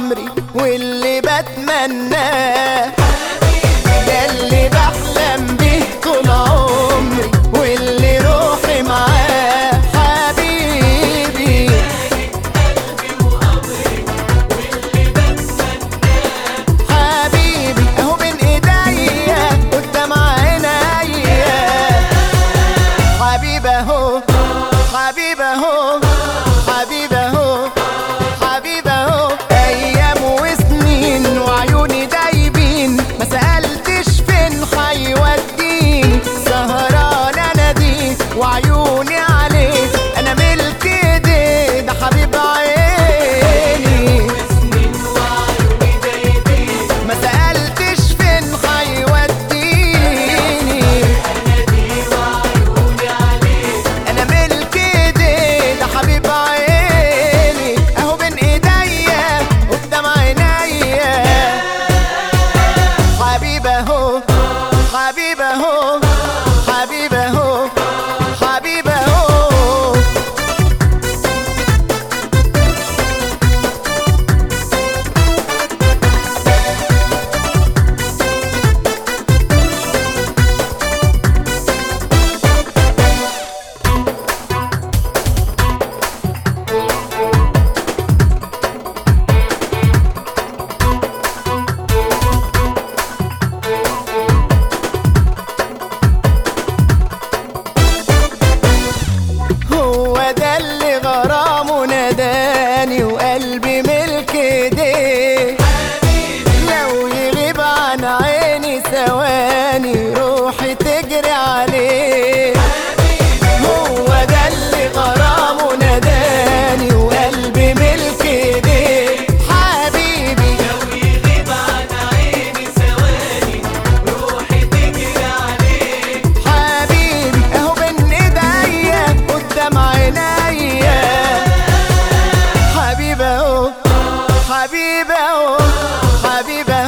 عمري واللي بتمناه، ده اللي بحلم بيه طول عمري واللي روحي معاه. حبيبي حبيبي اهو بين ايديا قدام عينيا. حبيبي اهو حبيبي اهو حبيبي اهو حبيبي اهو. ايام وسنين وعيوني دايبين، ما سألتش فين حيوديني. سهران اناديه وعيوني عليه، انا ملك ايديه ده حبيب عيني. ما سألتش فين حيوديني، انا ملك ايديه ده حبيب عيني. اهو بين ايديا قدام عينيا. حبيبي اهو حبيبي اهو حبيبي اهو حبيبي اهو. هو ده اللي غرامه ناداني وقلبي ملك ايديه. لو يغيب عن عيني ثواني روحي تجري عليه. هو ده اللي غرامه ناداني وقلبي ملك ايديه. حبيبي لو يغيب عن عيني ثواني روحي تجري عليه. حبيبي اهو بين ايديا قدام عينيا. حبيبي اهو حبيبي اهو حبيبي